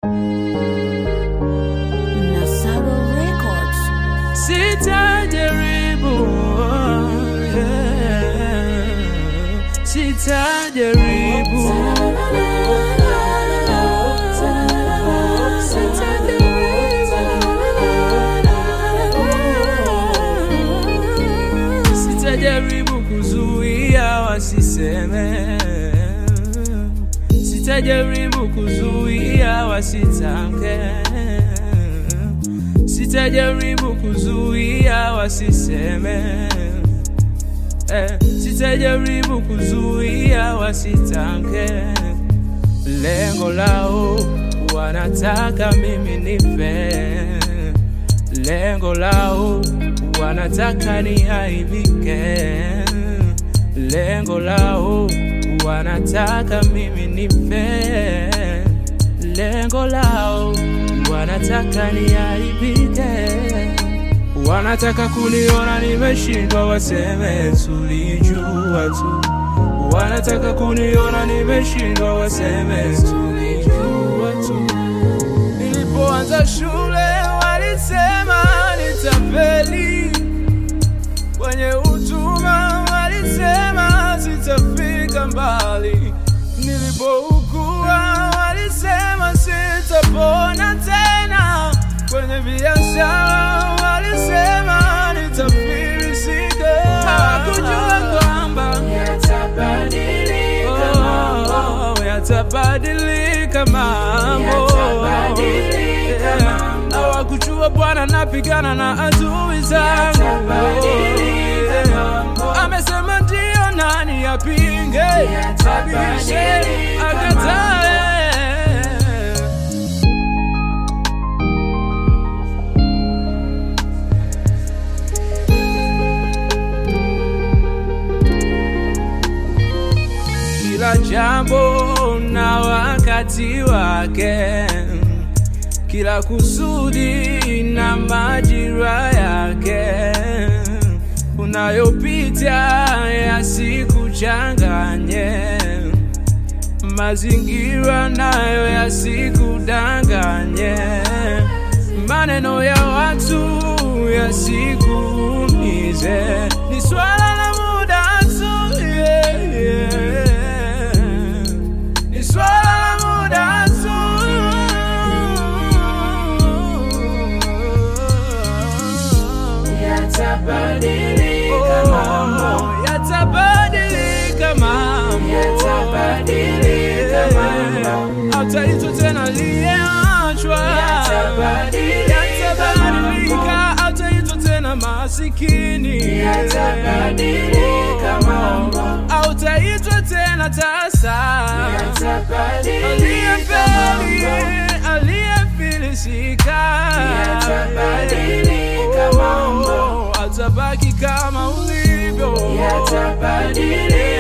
Nasaro Records. Sitajaribu, sitajaribu. Sitajaribu kuzuia wasiseme, sitajaribu kuzuia wasitamke, sitajaribu kuzuia wasiseme, sitajaribu kuzuia wasitamke. Lengo lao wanataka mimi nife, lengo lao wanataka niaibike, lengo lao wanataka mimi nife, lengo lao wanataka niaibike. Wanataka kuniona nimeshindwa, waseme tulijua tu. Wanataka kuniona nimeshindwa, waseme tulijua tu. Nilipoanza shule walisema nitafeli, kwenye utuma walisema sitafika mbali. Nilipougua walisema sitapona tena, kwenye biashara walisema nitafilisika. Hakujua kwamba yatabadilika mambo, yatabadilika mambo. Hawakujua Bwana napigana na adui zangu. Amesema ndio, nani apinge? Abishe akatae. Kila jambo na wakati wake, kila kusudi na majira yake. Unayopita yasikuchanganye, mazingira nayo yasikudanganye, maneno ya watu yasikuumize. Ni swala la muda tu, yeah, yeah. Ni swala la muda tu. Yatabadilika mambo, yatabadilika mambo, yatabadilika mambo. Hautaitwa tena aliyeachwa, yatabadilika. Hautaitwa tena masikini, yatabadilika mambo. Hautaitwa tena tasa, aliyefeli, aliyefilisika, yatabadilika mambo. Hatabaki kama ulivyo, yatabadilika.